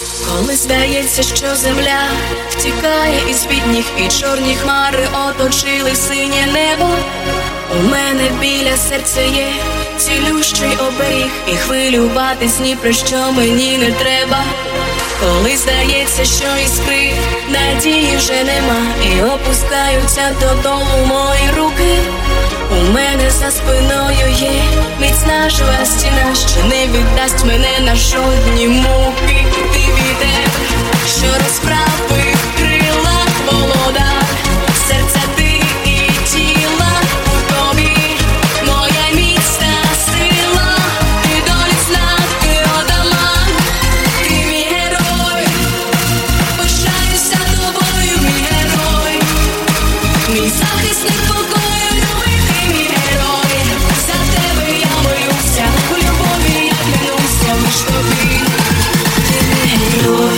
Коли здається, що земля втікає із-під ніг, і чорні хмари оточили синє небо, у мене біля серця є цілющий оберіг, і хвилюватись ні про що мені не треба. Коли здається, що іскри надії вже нема, і опускаються додолу мої руки, у мене за спиною є міцна жива стіна, що не віддасть мене на жодні муки. Ти вітер, що розправив крила володар серця, ти і тіла у тобі, моя міцна сила, ти долі знак, ти отаман, ти мій герой, пишаюся тобою, мій герой, мій захисник покою, любий ти мій герой, за тебе я молюся, у любові я клянуся, лиш тобі, ти мій герой.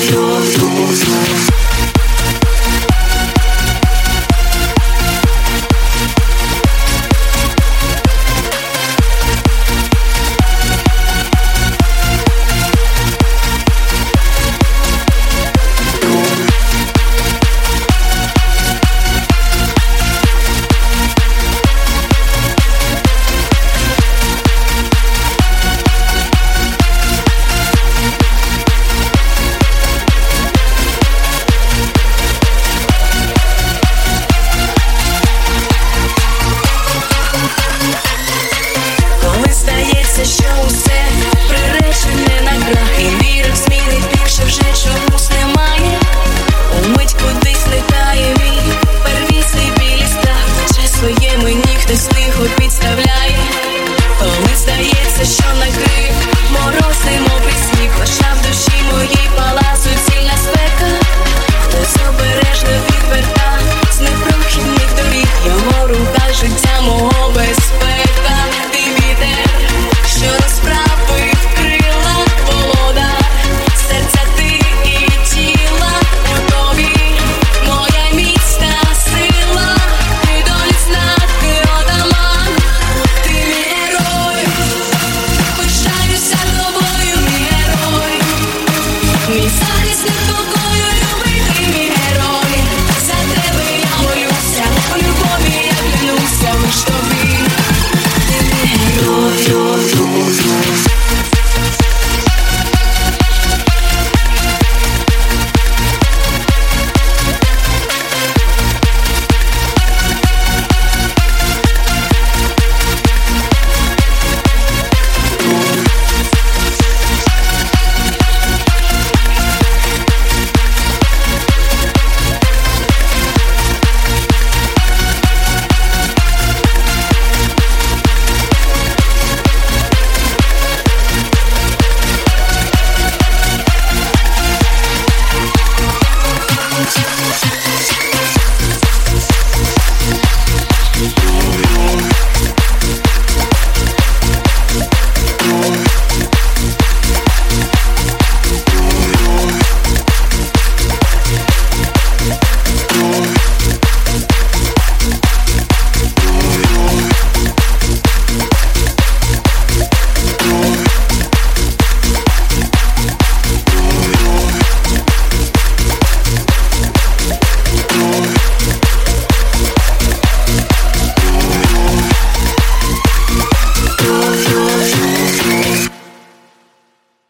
Що усе приречене на крах, і віра в зміни більше вже чомусь немає. Умить кудись летає мій первісний білий страх, плече своє мені хтось тихо підставляє. Коли здається, що накрив морозний мокрий сніг, лише в душі моїй пала суцільна спека, хтось обережно відверта з непрохідних доріг, його рука життя мого безпека. Ти вітер, що розправив крила володар серця, ти і тіла у тобі, моя міцна сила, ти долі знак, ти отаман, ти мій герой, пишаюся тобою, мій герой, мій